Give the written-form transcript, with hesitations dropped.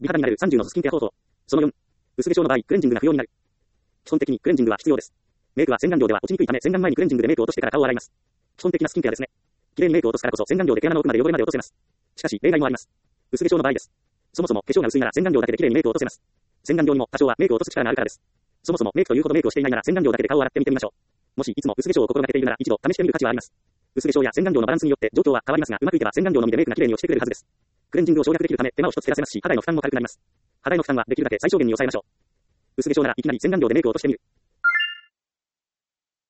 美肌になる30のスキンケア方法。その4、薄化粧の場合、クレンジングが不要になる。基本的にクレンジングは必要です。メイクは洗顔料では落ちにくいため、洗顔前にクレンジングでメイクを落としてから顔を洗います。基本的なスキンケアですね。綺麗にメイクを落とすからこそ洗顔料で毛穴の奥まで汚れまで落とせます。しかし、例外もあります。薄化粧の場合です。そもそも化粧が薄いなら洗顔料だけで綺麗にメイクを落とせます。洗顔料にも多少はメイクを落とす力があるからです。そもそもメイクというほどメイクをしていないなら洗顔料だけで顔を洗ってみてみましょう。もしいつも薄化粧を心がけているなら一度試してみる価値はあります。薄化粧や洗顔料のバランスによって状況は変わりますが、うまくいけば洗顔料のみでメイクが綺麗に落ちてくれるはずです。クレンジングを省略できるため手間を一つ減らせますし、肌への負担も軽くなります。肌への負担はできるだけ最小限に抑えましょう。薄化粧ならいきなり洗顔料でメイクを落としてみる。